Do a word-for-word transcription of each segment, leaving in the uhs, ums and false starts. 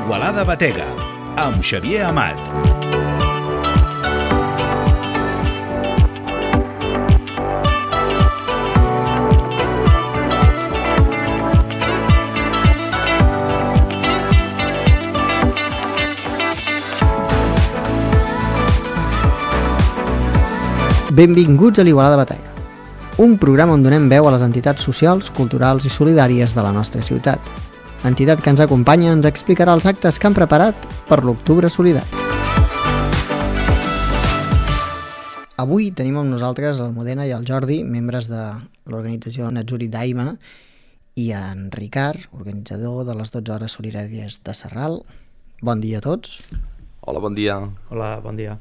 Igualada Batega, amb Xavier Amat. Benvinguts a l'Igualada Batega, un programa on donem veu a les entitats socials, culturals i solidàries de la nostra ciutat. L'entitat que ens acompanya ens explicarà els actes que han preparat per l'Octubre Solidari. Avui tenim amb nosaltres l'Almudena i el Jordi, membres de l'organització Natzuri Daima, i en Ricard, organitzador de les dotze hores solidàries de Sarral. Bon dia a tots. Hola, bon dia. Hola, bon dia.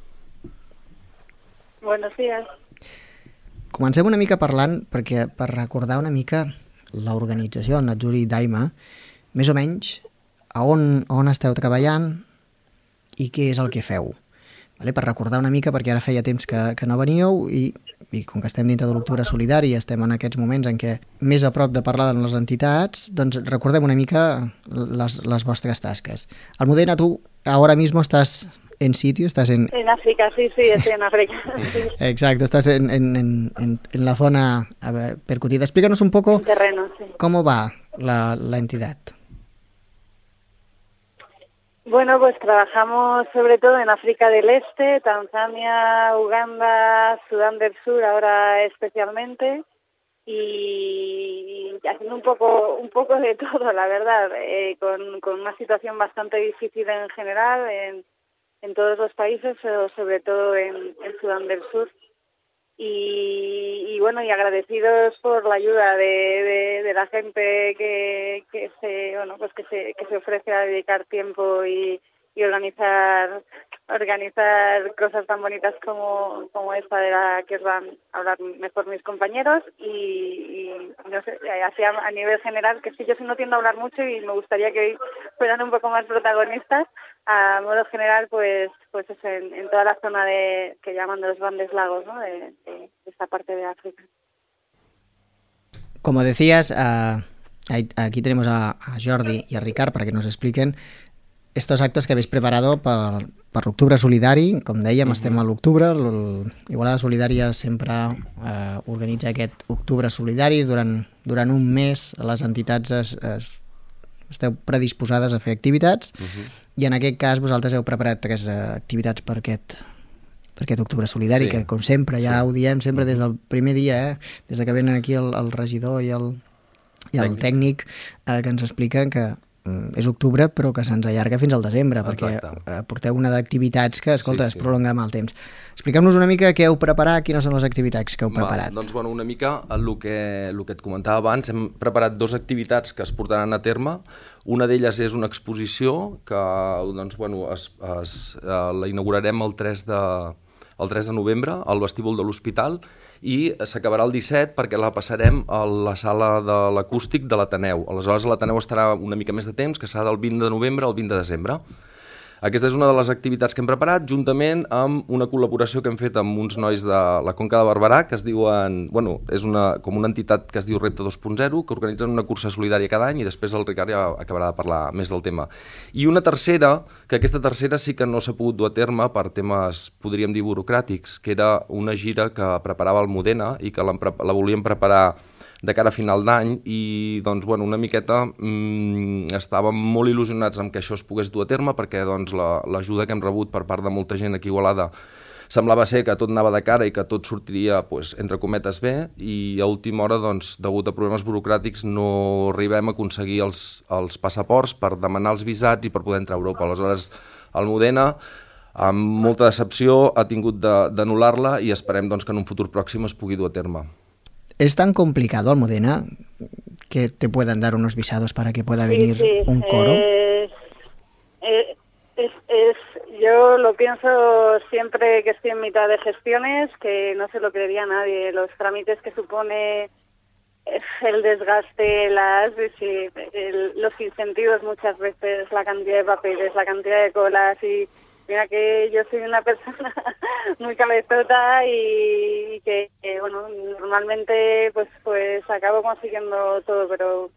Buenos días. Comencem una mica parlant, perquè per recordar una mica l'organització, el Natzuri Daima, més o menys a on, on esteu treballant i què és el que feu. Vale? Per recordar una mica, perquè ara feia temps que, que no veníeu i, i com que estem dintre de l'Octubre Solidari i estem en aquests moments en què més a prop de parlar de les entitats, doncs recordem una mica les, les vostres tasques. Almudena, tu ara mismo estàs en sitio, estás en... En África, sí, sí, estoy en África. Sí. Exacto, estás en, en, en, en la zona a ver, percutida. Explícanos un poco terreno, sí. Cómo va la, la entidad. Bueno, pues trabajamos sobre todo en África del Este, Tanzania, Uganda, Sudán del Sur, ahora especialmente, y haciendo un poco un poco de todo, la verdad, eh, con, con una situación bastante difícil en general, en en todos los países, pero sobre todo en, en Sudán del Sur. Y, y bueno, y agradecidos por la ayuda de, de, de la gente que, que se bueno pues que se que se ofrece a dedicar tiempo y, y organizar organizar cosas tan bonitas como, como esta de la que os van a hablar mejor mis compañeros y, y no sé, así a, a nivel general, que sí, yo sí no tiendo a hablar mucho y me gustaría que fueran un poco más protagonistas. A modo general, pues pues es en, en toda la zona de que llaman de los Grandes Lagos, ¿no? de, de, de esta parte de África. Como decías, uh, aquí tenemos a, a Jordi y a Ricard para que nos expliquen estos actos que habéis preparado per, per l'Octubre Solidari. Com dèiem, uh-huh. estem a l'octubre, l'Igualada Solidària sempre eh, organitza aquest Octubre Solidari. Durant, durant un mes les entitats es, es, esteu predisposades a fer activitats uh-huh. i en aquest cas vosaltres heu preparat tres activitats per aquest, per aquest Octubre Solidari, sí. que com sempre ja sí. ho diem sempre des del primer dia, eh? Des de que venen aquí el, el regidor i el, i el tècnic, tècnic eh, que ens expliquen que és octubre però que se'ns allarga fins al desembre. Exacte. Perquè porteu una d'activitats que, escolta, sí, sí. es prolonga amb el temps. Expliquem-nos una mica què heu preparat, quines són les activitats que heu preparat. Va, doncs bueno, una mica el que, el que et comentava abans, hem preparat dues activitats que es portaran a terme. Una d'elles és una exposició que doncs, bueno, es, es, uh, la inaugurarem el tres de, el tres de novembre al vestíbul de l'Hospital i s'acabarà el disset perquè la passarem a la sala de l'acústic de l'Ateneu. Aleshores l'Ateneu estarà una mica més de temps, que serà del vint de novembre al vint de desembre. Aquesta és una de les activitats que hem preparat, juntament amb una col·laboració que hem fet amb uns nois de la Conca de Barberà, que es diuen, bueno, és una, com una entitat que es diu Repte dos punt zero, que organitzen una cursa solidària cada any i després el Ricard ja acabarà de parlar més del tema. I una tercera, que aquesta tercera sí que no s'ha pogut dur a terme per temes, podríem dir, burocràtics, que era una gira que preparava el Modena i que la, la volíem preparar de cara a final d'any i doncs, bueno, una miqueta mmm, estàvem molt il·lusionats amb que això es pogués dur a terme perquè doncs, l'ajuda la, que hem rebut per part de molta gent aquí a Igualada semblava ser que tot anava de cara i que tot sortiria, pues, entre cometes, bé i a última hora, doncs, degut a problemes burocràtics, no arribem a aconseguir els, els passaports per demanar els visats i per poder entrar a Europa. Aleshores, el Modena, amb molta decepció, ha tingut d'anul·lar-la i esperem doncs, que en un futur pròxim es pugui dur a terme. ¿Es tan complicado, Almudena, que te puedan dar unos visados para que pueda venir sí, sí. un coro? Eh, eh, es, es, yo lo pienso siempre que estoy en mitad de gestiones, que no se lo creería nadie. Los trámites que supone el desgaste, las, sí, el, los incentivos muchas veces, la cantidad de papeles, la cantidad de colas y... Mira que yo soy una persona muy cabezota y que, que bueno, normalmente pues pues acabo consiguiendo todo, pero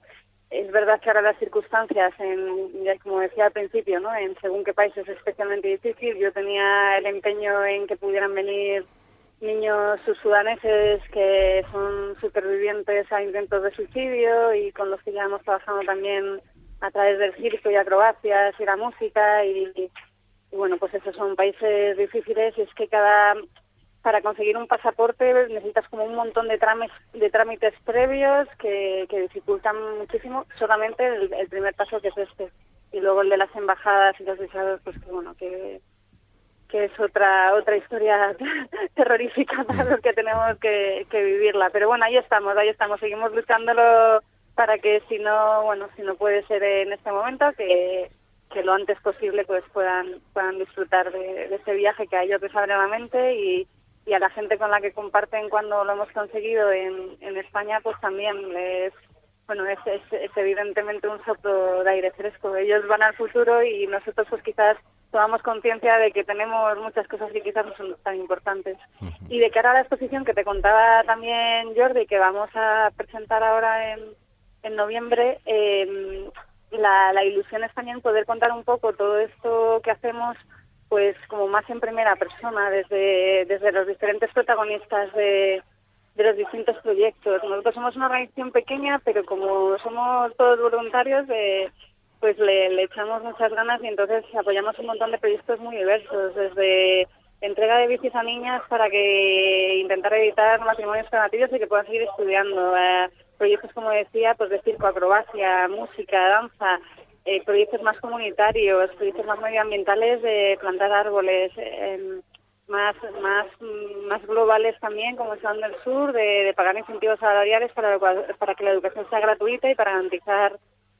es verdad que ahora las circunstancias, en, ya como decía al principio, ¿no? En según qué país es especialmente difícil. Yo tenía el empeño en que pudieran venir niños sudaneses que son supervivientes a intentos de suicidio y con los que ya hemos trabajado también a través del circo y acrobacias y la música y, y bueno, pues esos son países difíciles y es que cada... Para conseguir un pasaporte necesitas como un montón de, trámites, de trámites previos que, que dificultan muchísimo solamente el, el primer paso que es este. Y luego el de las embajadas y los visados, pues que bueno, que, que es otra otra historia terrorífica para los que tenemos que, que vivirla. Pero bueno, ahí estamos, ahí estamos, seguimos luchándolo para que si no, bueno, si no puede ser en este momento, que, que lo antes posible pues puedan, puedan disfrutar de, de ese viaje que a ellos les abre la mente y y a la gente con la que comparten cuando lo hemos conseguido en, en España, pues también les, bueno, es, es, es evidentemente un soplo de aire fresco. Ellos van al futuro y nosotros pues quizás tomamos conciencia de que tenemos muchas cosas que quizás no son tan importantes. Uh-huh. Y de cara a la exposición que te contaba también Jordi, que vamos a presentar ahora en, en noviembre, eh, la, la ilusión es también poder contar un poco todo esto que hacemos pues como más en primera persona, desde, desde los diferentes protagonistas de, de los distintos proyectos. Nosotros somos una organización pequeña, pero como somos todos voluntarios, eh, pues le, le echamos muchas ganas y entonces apoyamos un montón de proyectos muy diversos, desde entrega de bicis a niñas para que intentar evitar matrimonios premativos y que puedan seguir estudiando, eh, proyectos, como decía, pues de circo, acrobacia, música, danza, Eh, proyectos más comunitarios, proyectos más medioambientales de plantar árboles, eh, más más más globales también, como el Sudán del Sur, de, de pagar incentivos salariales para, para que la educación sea gratuita y para garantizar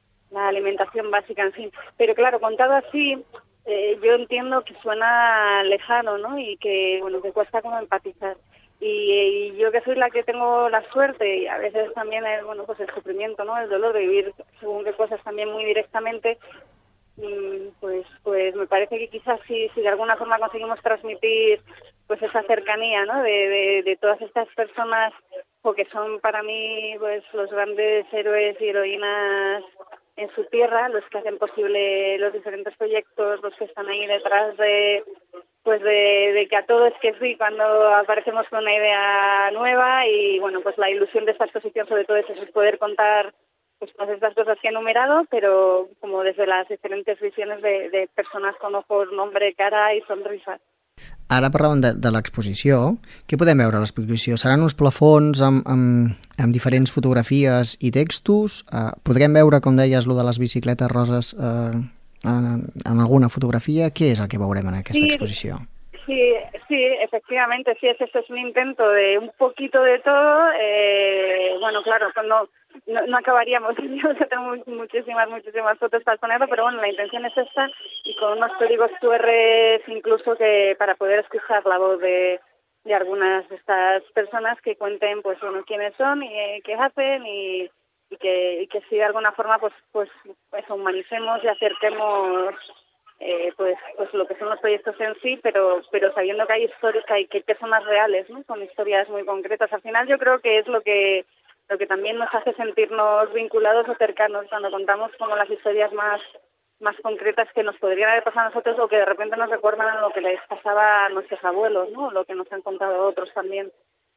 la alimentación básica, en fin. Pero claro, contado así, eh, yo entiendo que suena lejano, ¿no? Y que, bueno, que cuesta como empatizar. Y, y yo que soy la que tengo la suerte y a veces también el, bueno, pues el sufrimiento, ¿no? El dolor de vivir según qué cosas también muy directamente, pues pues me parece que quizás si, si de alguna forma conseguimos transmitir pues esa cercanía, ¿no? De, de, de todas estas personas, porque son para mí pues los grandes héroes y heroínas en su tierra, los que hacen posible los diferentes proyectos, los que están ahí detrás de pues de, de que a todo es que sí cuando aparecemos con una idea nueva y bueno, pues la ilusión de esta exposición sobre todo es eso, es poder contar pues todas estas cosas que he enumerado, pero como desde las diferentes visiones de, de personas con ojos, nombre, cara i sonrisas. Ara parlàvem de, de l'exposició. Què podem veure a l'exposició? Seran uns plafons amb, amb, amb diferents fotografies i textos? Uh, podrem veure, com deies, lo de les bicicletes roses uh, en, en alguna fotografia? Què és el que veurem en aquesta sí, exposició? Sí, sí, efectivamente, sí, es, este es un intento de un poquito de todo. Eh, bueno, claro, no, no, no acabaríamos, yo tengo muchísimas, muchísimas fotos para ponerlo, pero bueno, la intención es esta y con unos códigos Q R incluso que para poder escuchar la voz de, de algunas de estas personas que cuenten, pues bueno, quiénes son y eh, qué hacen y, y que y que si de alguna forma, pues pues eso, humanicemos y acerquemos Eh, pues pues lo que son los proyectos en sí, pero pero sabiendo que hay historias, que hay, que hay personas reales, ¿no? Con historias muy concretas. Al final yo creo que es lo que lo que también nos hace sentirnos vinculados o cercanos cuando contamos como las historias más más concretas que nos podrían haber pasado a nosotros o que de repente nos recuerdan a lo que les pasaba a nuestros abuelos, ¿no? Lo que nos han contado otros también.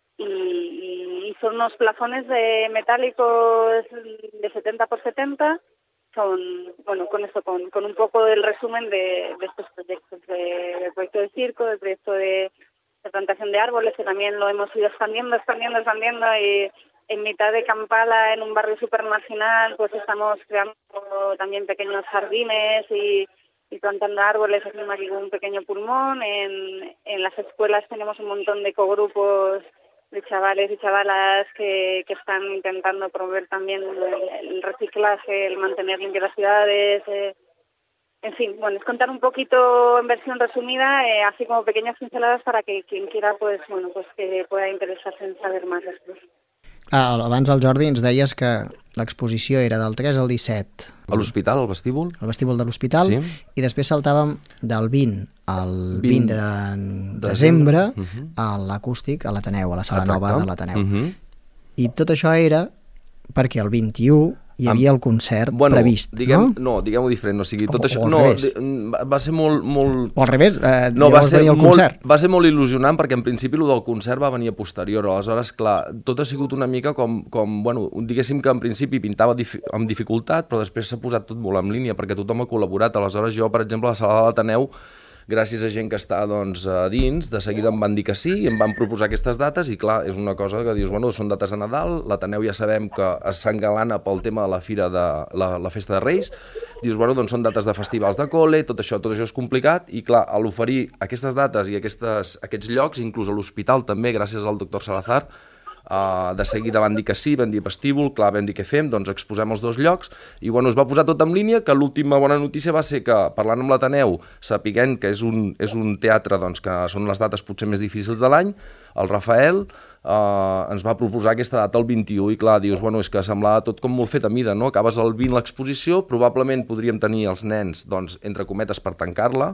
Y, y son unos plafones de metálicos de setenta por setenta. Son, bueno, con esto, con, con un poco del resumen de, de estos proyectos, de, del proyecto de circo, del proyecto de, de plantación de árboles, que también lo hemos ido expandiendo, expandiendo, expandiendo, y en mitad de Kampala, en un barrio súper marginal, pues estamos creando también pequeños jardines y, y plantando árboles, haciendo aquí un pequeño pulmón. En, en las escuelas tenemos un montón de cogrupos de chavales y chavalas que, que están intentando promover también el, el reciclaje, el mantener limpias las ciudades. Eh. En fin, bueno, es contar un poquito en versión resumida, eh, así como pequeñas pinceladas para que quien quiera, pues bueno, pues que pueda interesarse en saber más después. Ah, abans el Jordi ens deies que l'exposició era del tres al disset. A l'hospital, al vestíbul? Al vestíbul de l'hospital, sí. I després saltàvem del vint al vint de desembre uh -huh. a l'acústic a l'Ateneu, a la sala Exacte. Nova de l'Ateneu. Uh -huh. I tot això era perquè el vint-i-u hi havia el concert bueno, previst, diguem, no? No, diguem-ho diferent, o sigui, tot o, això... o No, revés. va ser molt... molt... O al revés, eh, no, va llavors ser venia el molt, concert. va ser molt il·lusionant perquè en principi el del concert va venir a posterior, aleshores, clar, tot ha sigut una mica com, com bueno, diguéssim que en principi pintava dif amb dificultat, però després s'ha posat tot molt en línia perquè tothom ha col·laborat, aleshores jo, per exemple, a la sala de l'Ateneu, gràcies a gent que està doncs, a dins, de seguida em van dir que sí i em van proposar aquestes dates i clar, és una cosa que dius, bueno, són dates de Nadal, l'Ateneu ja sabem que s'engalana pel tema de la fira de la, la festa de Reis, dius, bueno, doncs són dates de festivals de col·le, tot això, tot això és complicat i clar, a l'oferir aquestes dates i aquestes, aquests llocs, inclús a l'hospital també, gràcies al doctor Salazar, Uh, de seguida van dir que sí, van dir vestíbul, clar, vam dir què fem, doncs exposem els dos llocs i bueno, es va posar tot en línia, que l'última bona notícia va ser que, parlant amb l'Ateneu, sapiguent que és un, és un teatre doncs, que són les dates potser més difícils de l'any, el Rafael uh, ens va proposar aquesta data el vint-i-u i clar, dius, bueno, és que semblava tot com molt fet a mida, no? Acabes el vint l'exposició, probablement podríem tenir els nens, doncs, entre cometes, per tancar-la,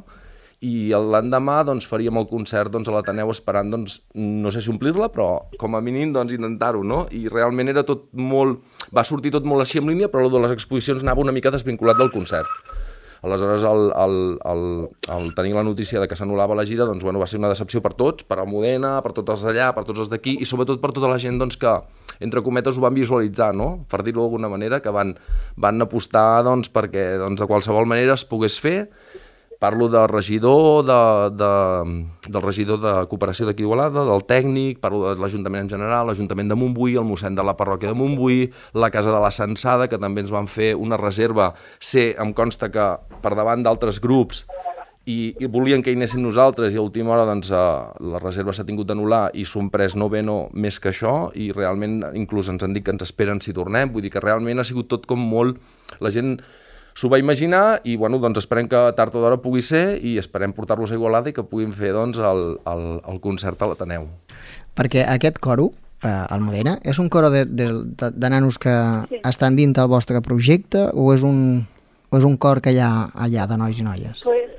i l'endemà doncs, faríem el concert doncs, a l'Ateneu esperant, doncs, no sé si omplir-la, però com a mínim doncs, intentar-ho, no? I realment era tot molt... va sortir tot molt així en línia, però el de les exposicions anava una mica desvinculat del concert. Aleshores, el, el, el, el tenir la notícia de que s'anul·lava la gira doncs, bueno, va ser una decepció per tots, per Almudena, per tots els d'allà, per tots els d'aquí, i sobretot per tota la gent doncs, que, entre cometes, ho van visualitzar, no? Per dir-ho d'alguna manera, que van, van apostar doncs, perquè doncs, de qualsevol manera es pogués fer. Parlo del regidor, de, de, del regidor de cooperació d'aquí d'Igualada, del tècnic, parlo de l'Ajuntament en general, l'Ajuntament de Montbui, el mossèn de la parròquia de Montbui, la Casa de la Censada, que també ens van fer una reserva. Sé, em consta que per davant d'altres grups i, i volien que hi anéssim nosaltres i a última hora doncs, eh, la reserva s'ha tingut d'anul·lar i s'ho han pres no bé no més que això i realment inclús ens han dit que ens esperen si tornem. Vull dir que realment ha sigut tot com molt... La gent s'ho va imaginar i bueno, doncs esperem que tard o d'hora pugui ser i esperem portar-los a Igualada i que puguin fer doncs, el, el, el concert a l'Ateneu. Perquè aquest coro, eh, Almudena, és un coro de, de, de, de nanos que sí. estan dins del vostre projecte o és un, o és un cor que hi ha allà de nois i noies? Pues,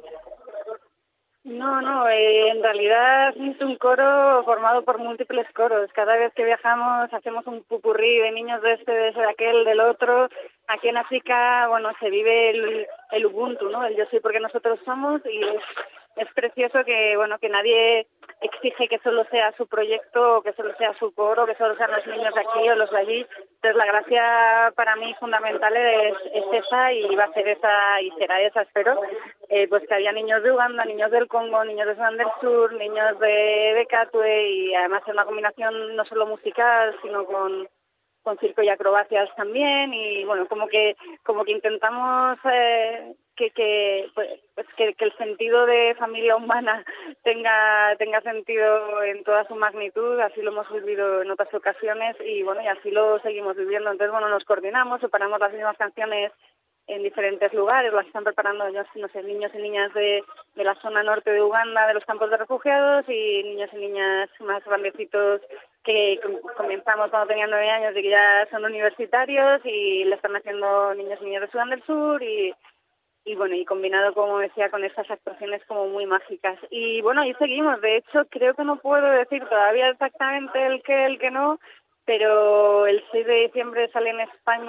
no, no, eh, en realidad es un coro formado por múltiples coros. Cada vez que viajamos hacemos un pupurrí de niños de este, de ese, de aquel, del otro. Aquí en África, bueno, se vive el, el Ubuntu, ¿no? El yo soy porque nosotros somos y es, es precioso que, bueno, que nadie exige que solo sea su proyecto, o que solo sea su coro, que solo sean los niños de aquí o los de allí. Entonces la gracia para mí fundamental es, es esa y va a ser esa y será esa, espero, eh, pues que haya niños de Uganda, niños del Congo, niños de Sudán del Sur, niños de, de Katwe y además es una combinación no solo musical, sino con con circo y acrobacias también y bueno, como que como que intentamos eh, que que pues, que que el sentido de familia humana tenga tenga sentido en toda su magnitud, así lo hemos vivido en otras ocasiones y bueno, y así lo seguimos viviendo. Entonces, bueno, nos coordinamos, preparamos las mismas canciones en diferentes lugares, las están preparando yo no sé, niños y niñas de, de la zona norte de Uganda, de los campos de refugiados y niños y niñas más grandecitos que comenzamos cuando tenían nueve años y que ya son universitarios y le están haciendo niños y niñas de Sudán del Sur y, y bueno, y combinado, como decía, con estas actuaciones como muy mágicas. Y bueno, ahí seguimos. De hecho, creo que no puedo decir todavía exactamente el que, el que no, pero el seis de diciembre sale en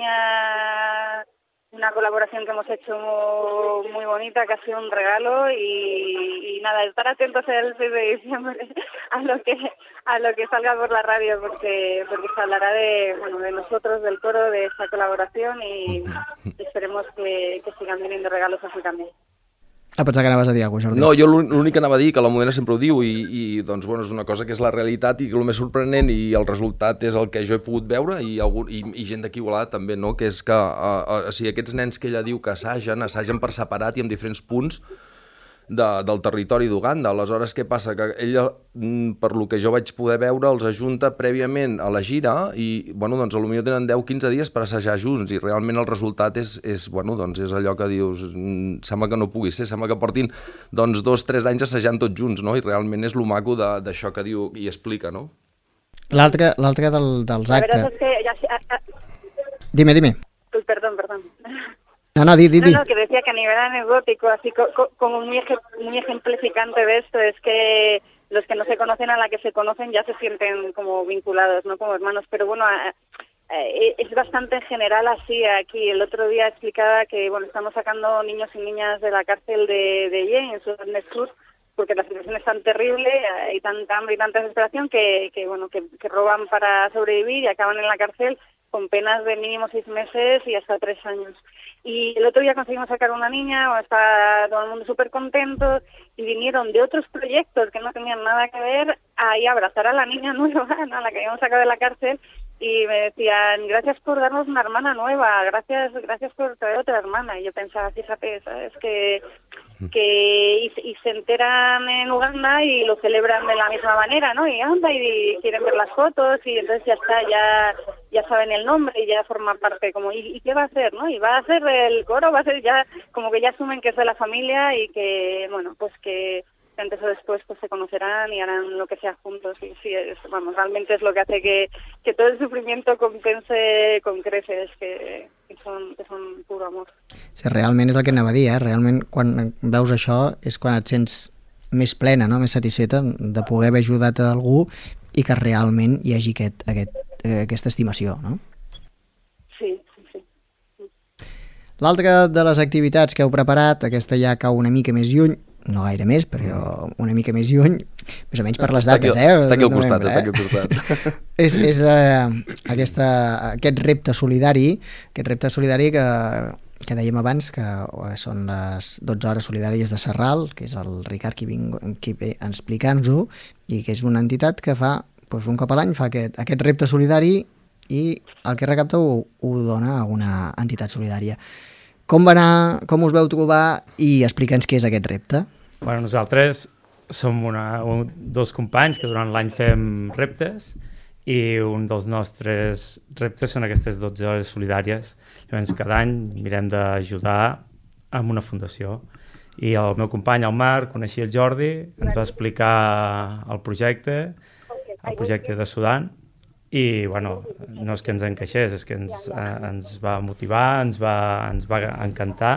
España una colaboración que hemos hecho muy, muy bonita, que ha sido un regalo y, y nada, estar atentos el seis de diciembre a lo que a lo que salga por la radio porque porque se hablará de bueno de nosotros, del coro, de esta colaboración y esperemos que, que sigan viniendo regalos así también. Ah, pensava que anaves a dir alguna cosa, Jordi. No, jo l'únic que anava a dir, que l'Almudena sempre ho diu, i, i doncs, bueno, és una cosa que és la realitat i que el més sorprenent i el resultat és el que jo he pogut veure i, algun, i, i gent d'aquí Igualada també, no? Que és que uh, uh, o sigui, aquests nens que ella diu que assagen, assagen per separat i en diferents punts de, del territori d'Uganda. Aleshores, què passa? Que ella, per lo que jo vaig poder veure, els ajunta prèviament a la gira i, bueno, doncs, potser tenen deu quinze dies per assajar junts i realment el resultat és, és, bueno, doncs, és allò que dius, sembla que no pugui ser, sembla que portin doncs, dos, tres anys assajant tots junts, no? I realment és lo maco d'això que diu i explica, no? L'altre l'altre del, dels actes... La verdad es que... Ya... Dime, dime. Uy, perdón, perdón. No, no, di, di, di. No, no, que decía que a nivel anecdótico, así co co como muy, ej muy ejemplificante de esto, es que los que no se conocen a la que se conocen ya se sienten como vinculados, ¿no? Como hermanos, pero bueno, a, eh, es bastante en general así. Aquí el otro día explicaba que bueno, estamos sacando niños y niñas de la cárcel de, de Yen, en Sudán del Sur, porque la situación es tan terrible, hay tanta hambre y tanta desesperación que, que bueno que, que roban para sobrevivir y acaban en la cárcel con penas de mínimo seis meses y hasta tres años. Y el otro día conseguimos sacar una niña, está todo el mundo súper contento, y vinieron de otros proyectos que no tenían nada que ver a abrazar a la niña nueva, ¿no? A la que habíamos sacado de la cárcel, y me decían, gracias por darnos una hermana nueva, gracias gracias por traer otra hermana. Y yo pensaba, fíjate, ¿sabes? Que, que y, y se enteran en Uganda y lo celebran de la misma manera, ¿no? Y anda, y quieren ver las fotos, y entonces ya está, ya ya saben el nombre y ya forma parte, como, ¿y, y qué va a hacer, no? Y va a hacer el coro, va a ser ya, como que ya asumen que es de la familia y que, bueno, pues que antes o después pues se conocerán y harán lo que sea juntos. Y sí, es, vamos, realmente es lo que hace que, que todo el sufrimiento compense con creces, que, que, són, que són pur amor. Sí, realment és el que anava a dir, eh? Realment quan veus això és quan et sents més plena, no? Més satisfeta de poder haver ajudat a algú i que realment hi hagi aquest, aquest, aquesta estimació, no? Sí, sí, sí. L'altra de les activitats que heu preparat, aquesta ja cau una mica més lluny, no gaire més, però una mica més lluny, més o menys per les dates, eh? Està aquí al costat, està aquí al costat. És, és uh, aquesta, aquest repte solidari, aquest repte solidari que, que dèiem abans, que són les dotze hores solidàries de Sarral, que és el Ricard qui, vinc, qui ve a explicar-nos-ho, i que és una entitat que fa, doncs, un cop a l'any fa aquest, aquest repte solidari i el que recapta ho, ho dona a una entitat solidària. Com va anar, com us veu trobar i explica'ns què és aquest repte? Bueno, nosaltres som una, un, dos companys que durant l'any fem reptes i un dels nostres reptes són aquestes dotze hores solidàries. Llavors, cada any mirem d'ajudar amb una fundació. I el meu company, el Marc, coneixia el Jordi, ens va explicar el projecte, el projecte de Sudan, i bueno, no és que ens encaixés, és que ens, eh, ens va motivar, ens va, ens va encantar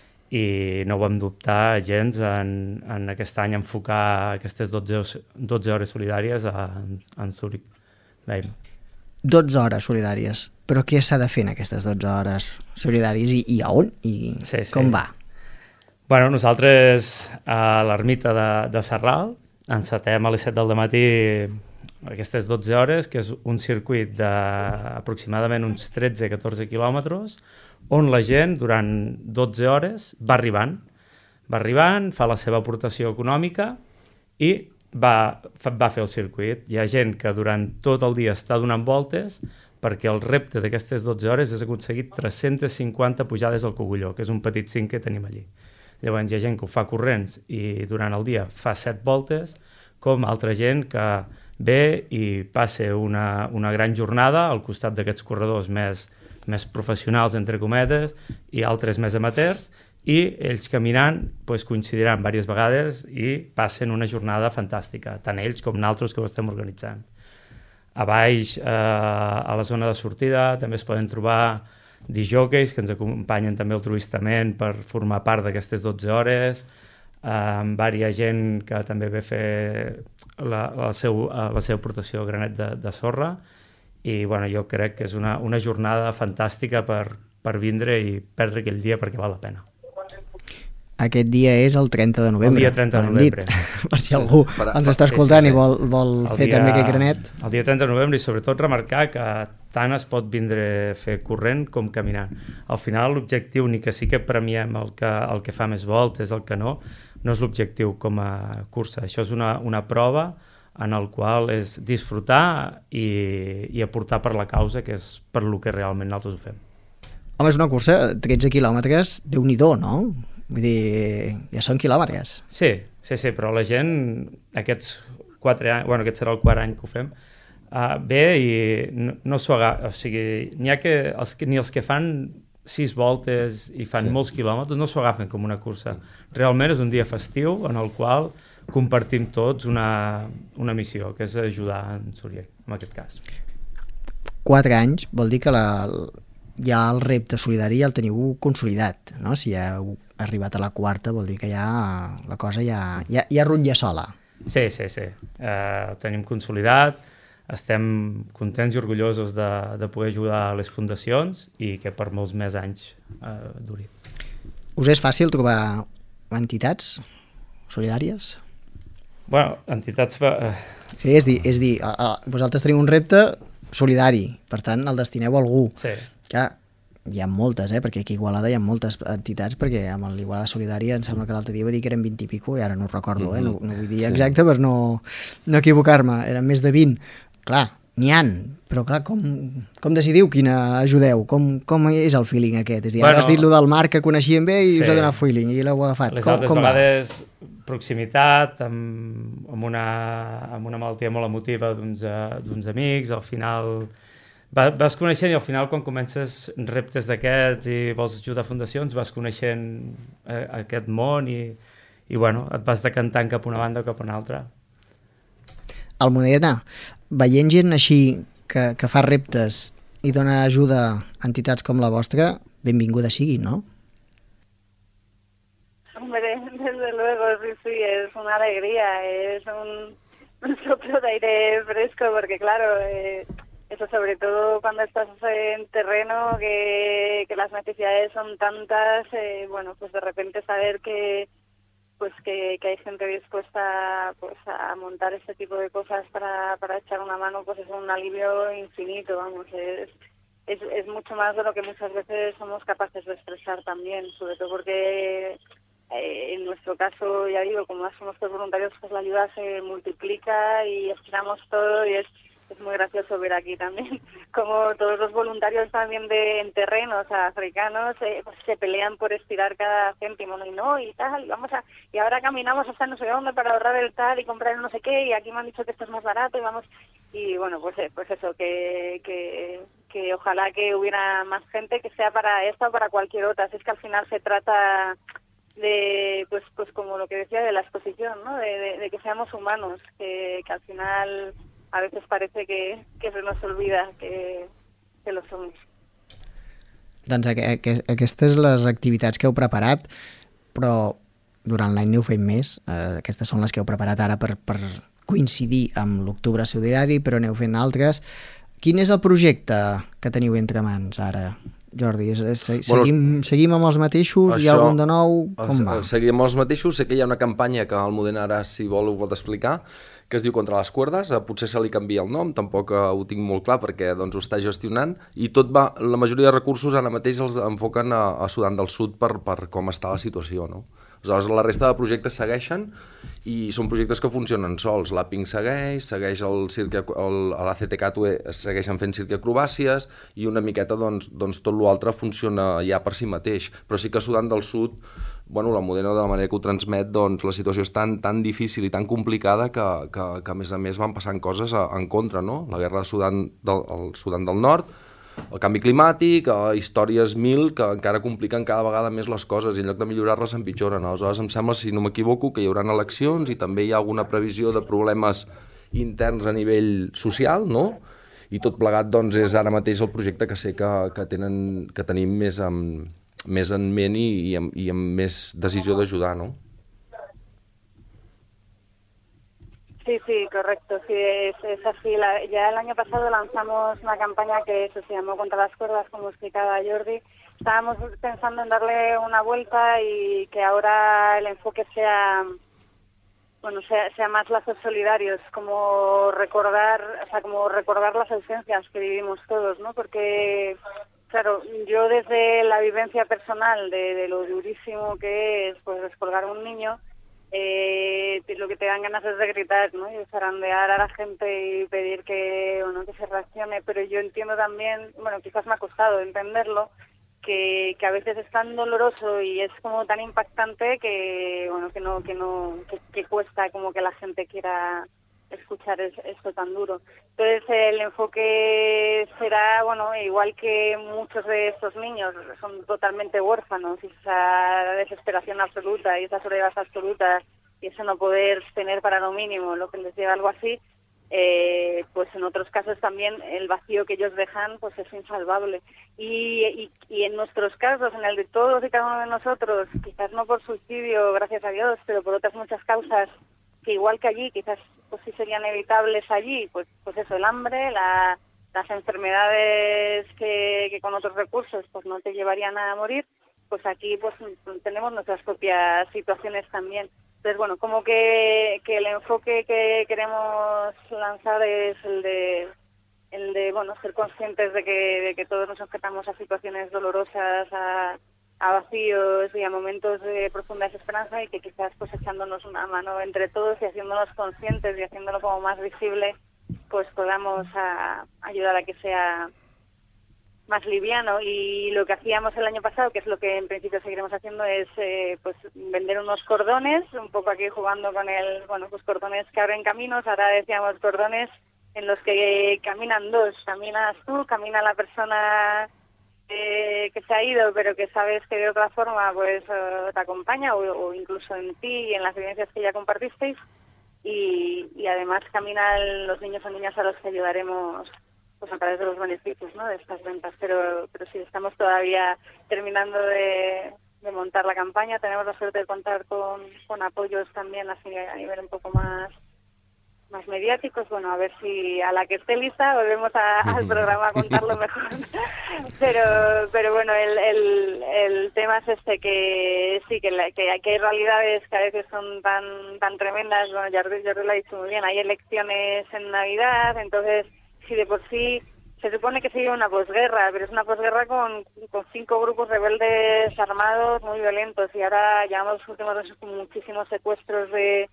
i no vam dubtar gens en, en aquest any enfocar aquestes dotze, dotze hores solidàries a, en Zúrich. Veiem. dotze hores solidàries, però què s'ha de fer en aquestes dotze hores solidàries i, i a on? I sí, sí. Com va? Bueno, nosaltres a l'ermita de, de Sarral encetem a les set del matí aquestes dotze hores, que és un circuit d'aproximadament uns tretze a catorze quilòmetres, on la gent durant dotze hores va arribant, va arribant, fa la seva aportació econòmica i va, va fer el circuit. Hi ha gent que durant tot el dia està donant voltes perquè el repte d'aquestes dotze hores és aconseguir tres-centes cinquanta pujades al Cogulló, que és un petit cim que tenim allí. Llavors hi ha gent que ho fa corrents i durant el dia fa set voltes, com altra gent que ve i passa una, una gran jornada al costat d'aquests corredors més, més professionals, entre cometes, i altres més amateurs, i ells caminant pues, coincidiran diverses vegades i passen una jornada fantàstica, tant ells com nosaltres que ho estem organitzant. A baix, eh, a la zona de sortida, també es poden trobar disjòqueis que ens acompanyen també altruistament per formar part d'aquestes dotze hores, amb diversa gent que també ve a fer la, la, seu, la seva aportació a granet de, de sorra, i bueno, jo crec que és una, una jornada fantàstica per, per vindre i perdre aquell dia perquè val la pena. Aquest dia és el trenta de novembre. El dia trenta de novembre. Per si algú sí, sí. ens està escoltant sí, sí, sí. i vol, vol fer dia, també aquest granet. El dia trenta de novembre, i sobretot remarcar que tant es pot vindre a fer corrent com caminant. Al final l'objectiu, ni que sí que premiem el que, el que fa més voltes, el que no, no és l'objectiu com a cursa. Això és una, una prova en el qual és disfrutar i, i aportar per la causa, que és per lo que realment nosaltres ho fem. Home, és una cursa, tretze quilòmetres, Déu-n'hi-do, no? Vull dir, ja són quilòmetres. Sí, sí, sí, però la gent, aquests quatre anys, bueno, aquest serà el quart any que ho fem, uh, ve i no, no s'ho agafa, o sigui, n'hi ha que, els, ni els que fan sis voltes i fan sí. molts quilòmetres no s'ho agafen com una cursa. Realment és un dia festiu en el qual compartim tots una, una missió, que és ajudar en Zúrich, en aquest cas. Quatre anys vol dir que la, ja el repte solidari ja el teniu consolidat, no? Si ja heu arribat a la quarta vol dir que ja la cosa ja, ja, ja rutlla sola. Sí, sí, sí. Uh, tenim consolidat. estem contents i orgullosos de, de poder ajudar a les fundacions i que per molts més anys eh, duri. Us és fàcil trobar entitats solidàries? Bueno, entitats... Eh... Sí, és dir, és dir a, a, vosaltres teniu un repte solidari, per tant el destineu a algú. Sí. Ja, hi ha moltes, eh? Perquè aquí a Igualada hi ha moltes entitats, perquè amb l'Igualada Solidària em sembla que l'altre dia va dir que eren vint i pico i ara no ho recordo, eh? no, no vull dir exacte per no, no equivocar-me, eren més de vint. Clar, n'hi han, però clar, com, com decidiu quina ajudeu? Com, com és el feeling aquest? És dir, ara bueno, has dit lo del Marc que coneixíem bé i sí. us ha donat feeling i l'heu agafat. Les com, altres com vegades va? Proximitat, amb, amb, una, amb una malaltia molt emotiva d'uns d'uns amics, al final va, vas coneixent i al final quan comences reptes d'aquests i vols ajudar fundacions vas coneixent eh, aquest món i, i bueno, et vas decantant cap una banda o cap una altra. Almudena, veient gent així que, que fa reptes i dona ajuda a entitats com la vostra, benvinguda sigui, no? Hombre, desde luego, sí, sí, es una alegría, es un, un soplo de aire fresco, porque claro, eh, eso sobre todo cuando estás en terreno, que, que las necesidades son tantas, eh, bueno, pues de repente saber que pues que, que hay gente dispuesta pues a montar este tipo de cosas para, para echar una mano, pues es un alivio infinito, vamos, es, es, es mucho más de lo que muchas veces somos capaces de expresar también, sobre todo porque eh, en nuestro caso, ya digo, como somos todos voluntarios, pues la ayuda se multiplica y estiramos todo y es es muy gracioso ver aquí también como todos los voluntarios también de en terrenos africanos eh, pues se pelean por estirar cada céntimo, ¿no? Y no, y tal, y vamos a, y ahora caminamos hasta no sé dónde para ahorrar el tal y comprar no sé qué, y aquí me han dicho que esto es más barato y vamos, y bueno, pues eh, pues eso, que, que, que ojalá que hubiera más gente que sea para esta o para cualquier otra, así es que al final se trata de, pues pues como lo que decía de la exposición, ¿no? De, de, de que seamos humanos, que, que al final a veces parece que, que se nos olvida que, que lo somos. Doncs aqu aqu aquestes les activitats que heu preparat, però durant l'any n'heu fet més. Eh, aquestes són les que heu preparat ara per, per coincidir amb l'Octubre Solidari, però n'heu fet altres. Quin és el projecte que teniu entre mans ara, Jordi? És, és, seguim, bueno, seguim amb els mateixos? Això, hi ha algun de nou? Com va? Seguim amb els mateixos. Sé que hi ha una campanya que el Almudena ara, si vol, ho pot explicar, que es diu Contra les Cuerdes, potser se li canvia el nom, tampoc ho tinc molt clar perquè doncs, ho està gestionant, i tot va, la majoria de recursos ara mateix els enfoquen a, a Sudan del Sud per, per com està la situació, no? Aleshores, la resta de projectes segueixen i són projectes que funcionen sols. L'A P I N C segueix, segueix el cirque, l'A C T C A T U E segueixen fent cirque acrobàcies i una miqueta doncs, doncs tot l'altre funciona ja per si mateix. Però sí que a Sudan del Sud, bueno, la Modena de la manera que ho transmet, doncs la situació és tan, tan difícil i tan complicada que, que, que a més a més van passant coses a, en contra, no? La guerra de Sudan del, el Sudan del Nord, el canvi climàtic, eh, històries mil que encara compliquen cada vegada més les coses i en lloc de millorar-les empitjoren. Aleshores em sembla, si no m'equivoco, que hi haurà eleccions i també hi ha alguna previsió de problemes interns a nivell social, no? I tot plegat doncs, és ara mateix el projecte que sé que, que, tenen, que tenim més, amb, més en ment i, i, amb, i amb més decisió d'ajudar, no? Sí, sí, correcto, sí, es, es así. La, ya el año pasado lanzamos una campaña que eso se llamó Contra las Cuerdas, como explicaba Jordi. Estábamos pensando en darle una vuelta y que ahora el enfoque sea, bueno, sea, sea más lazos solidarios, como recordar, o sea, como recordar las ausencias que vivimos todos, ¿no? Porque, claro, yo desde la vivencia personal de, de lo durísimo que es, pues, descolgar a un niño, Eh, lo que te dan ganas es de gritar, ¿no? Y de zarandear a la gente y pedir que, bueno, que se reaccione, pero yo entiendo también, bueno, quizás me ha costado entenderlo, que, que a veces es tan doloroso y es como tan impactante que, bueno, que no, que no, que, que cuesta como que la gente quiera escuchar es, esto tan duro. Entonces el enfoque será, bueno, igual que muchos de estos niños son totalmente huérfanos y esa desesperación absoluta y esa soledad absoluta y eso no poder tener para lo mínimo lo que les lleva algo así, eh, pues en otros casos también el vacío que ellos dejan pues es insalvable. Y, y, y en nuestros casos, en el de todos y cada uno de nosotros, quizás no por suicidio, gracias a Dios, pero por otras muchas causas que igual que allí, quizás pues sí serían evitables allí, pues pues eso, el hambre, la, las enfermedades que, que con otros recursos pues no te llevarían a morir, pues aquí pues tenemos nuestras propias situaciones también. Entonces, bueno, como que, que el enfoque que queremos lanzar es el de, el de bueno, ser conscientes de que, de que todos nos enfrentamos a situaciones dolorosas, a, a vacíos y a momentos de profunda desesperanza, y que quizás pues echándonos una mano entre todos y haciéndonos conscientes y haciéndolo como más visible, pues podamos a, ayudar a que sea más liviano. Y lo que hacíamos el año pasado, que es lo que en principio seguiremos haciendo, es eh, pues vender unos cordones, un poco aquí jugando con el, bueno, pues cordones que abren caminos. Ahora decíamos cordones en los que caminan dos, caminas tú, camina la persona eh, que se ha ido, pero que sabes que de otra forma pues uh, te acompaña, o, o incluso en ti y en las vivencias que ya compartisteis, y, y además caminan los niños o niñas a los que ayudaremos pues a través de los beneficios, ¿no?, de estas ventas. Pero pero sí, estamos todavía terminando de, de montar la campaña. Tenemos la suerte de contar con, con apoyos también así a nivel un poco más más mediáticos. Bueno, a ver si a la que esté lista volvemos a, al programa a contarlo mejor. pero pero bueno, el, el, el tema es este, que sí, que, la, que, que hay realidades que a veces son tan tan tremendas. Bueno, ya Jordi lo ha dicho muy bien, hay elecciones en Navidad, entonces si de por sí se supone que sigue una posguerra, pero es una posguerra con, con cinco grupos rebeldes armados muy violentos, y ahora llevamos los últimos meses con muchísimos secuestros de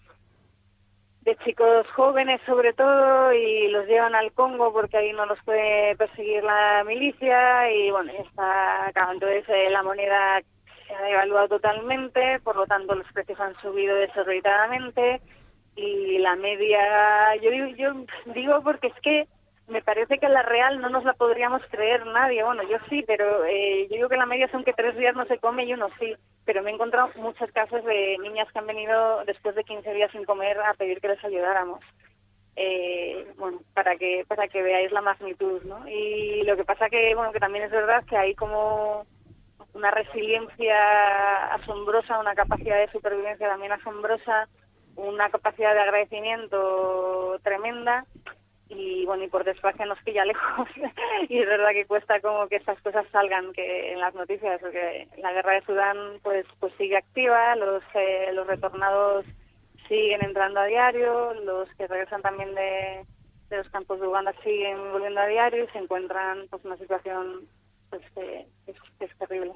de chicos jóvenes sobre todo, y los llevan al Congo porque ahí no los puede perseguir la milicia, y bueno, ya está acá. Entonces eh, la moneda se ha devaluado totalmente, por lo tanto los precios han subido desorbitadamente, y la media, yo digo, yo digo porque es que me parece que la real no nos la podríamos creer nadie. Bueno, yo sí, pero eh, yo digo que la media son que tres días no se come y uno sí. Pero me he encontrado muchos casos de niñas que han venido después de quince días sin comer a pedir que les ayudáramos. Eh, bueno, para que para que veáis la magnitud, ¿no? Y lo que pasa que, bueno, que también es verdad que hay como una resiliencia asombrosa, una capacidad de supervivencia también asombrosa, una capacidad de agradecimiento tremenda. Y bueno, y por desgracia nos pilla lejos y es verdad que cuesta como que estas cosas salgan que en las noticias, porque la guerra de Sudán pues pues sigue activa, los eh, los retornados siguen entrando a diario, los que regresan también de, de los campos de Uganda siguen volviendo a diario, y se encuentran pues una situación pues que, que, es, que és terrible.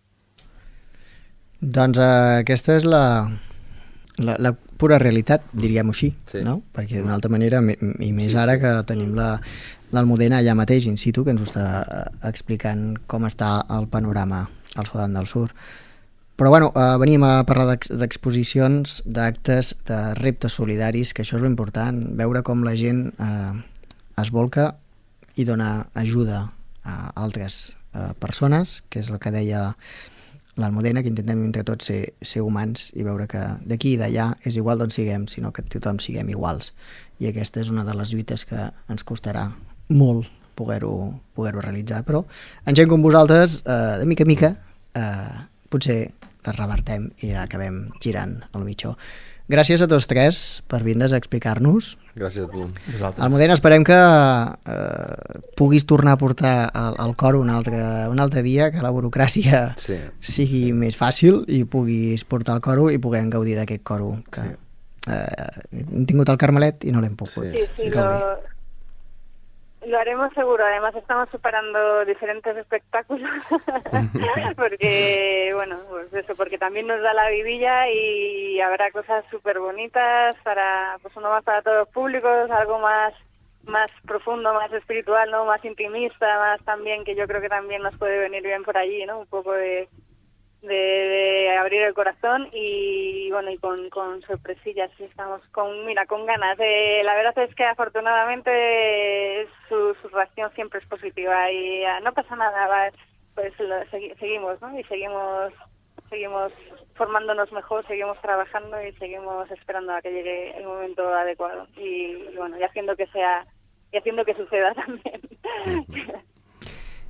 Doncs uh, aquesta és la, la, la pura realitat, diríem-ho així, sí. No? Perquè d'una altra manera, i més ara que tenim la, l'Almudena allà mateix in situ, que ens ho està explicant com està el panorama al Sudan del Sur. Però bueno, eh, venim a parlar d'exposicions, d'actes, de reptes solidaris, que això és l'important, veure com la gent eh, es volca i dona ajuda a altres eh, persones, que és el que deia l'Almudena, que intentem entre tots ser, ser humans i veure que d'aquí i d'allà és igual d'on siguem, sinó que tothom siguem iguals. I aquesta és una de les lluites que ens costarà molt poder-ho poder-ho realitzar, però en gent com vosaltres, eh, de mica en mica, eh, potser la revertem i acabem girant al mitjó. Gràcies a tots tres per vindre's a explicar-nos. Gràcies a tu. Vosaltres. Almudena, esperem que eh, puguis tornar a portar el, el coro un altre, un altre dia, que la burocràcia sí. sigui més fàcil i puguis portar el coro i puguem gaudir d'aquest coro. Que, sí. eh, hem tingut el Carmelet i no l'hem pogut. Sí, sí, lo, lo haremos seguro. Además estamos preparando diferentes espectáculos porque, bueno, pues eso, porque también nos da la vidilla y habrá cosas súper bonitas para, pues uno más para todos los públicos, algo más más profundo, más espiritual, ¿no? Más intimista, más también, que yo creo que también nos puede venir bien por allí, ¿no? Un poco de de, de abrir el corazón y bueno, y con, con sorpresillas, sí, estamos con, mira, con ganas. Eh, la verdad es que afortunadamente su, su reacción siempre es positiva y uh, no pasa nada, va, pues lo, segui, seguimos, ¿no? Y seguimos seguimos formándonos mejor, seguimos trabajando y seguimos esperando a que llegue el momento adecuado y, y bueno, y haciendo que sea y haciendo que suceda también.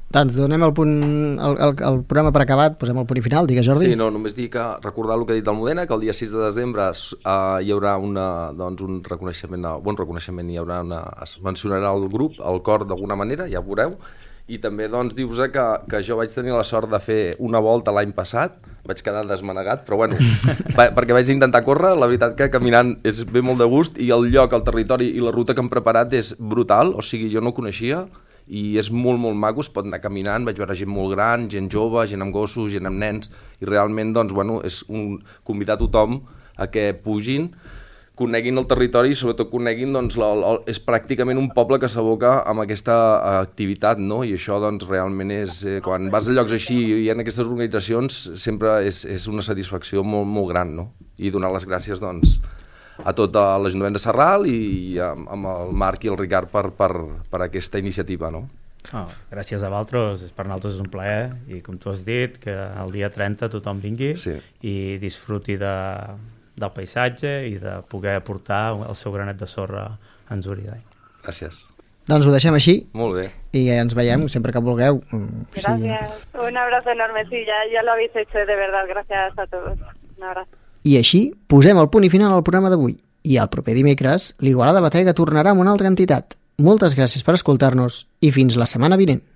Doncs donem el, punt, el, el, el programa per acabat, posem el punt i final, digues Jordi. Sí, no, només dir que recordar el que ha dit Almudena, que el dia sis de desembre uh, hi haurà una, doncs, un reconeixement, un bon reconeixement, hi haurà una, es mencionarà el grup, el cor d'alguna manera, ja ho veureu, i també doncs dir-vos que, que jo vaig tenir la sort de fer una volta l'any passat, vaig quedar desmanegat, però bueno, va, perquè vaig intentar córrer, la veritat que caminant és bé molt de gust, i el lloc, el territori i la ruta que hem preparat és brutal, o sigui, jo no ho coneixia, i és molt, molt maco, es pot anar caminant, vaig veure gent molt gran, gent jove, gent amb gossos, gent amb nens, i realment, doncs, bueno, és un convidar a tothom a que pugin, coneguin el territori i sobretot coneguin, doncs, la, la, és pràcticament un poble que s'aboca amb aquesta activitat, no? I això, doncs, realment és, eh, quan vas a llocs així i en aquestes organitzacions, sempre és, és una satisfacció molt, molt gran, no? I donar les gràcies, doncs, a tot l'Ajuntament de Sarral i, i amb, amb el Marc i el Ricard per, per, per aquesta iniciativa, no? Oh, gràcies a vosaltres, per nosaltres és un plaer, i com tu has dit, que el dia trenta tothom vingui sí. i disfruti de... del paisatge i de poder aportar el seu granet de sorra en Zuriday. Gràcies. Doncs ho deixem així. Molt bé. I ens veiem sempre que vulgueu. Gracias. Sí. Un abrazo enorme. Sí, ya, ya lo habéis hecho, de verdad. Gracias a todos. Un abrazo. I així posem el punt i final al programa d'avui. I el proper dimecres, l'Igualada Batega tornarà amb una altra entitat. Moltes gràcies per escoltar-nos i fins la setmana vinent.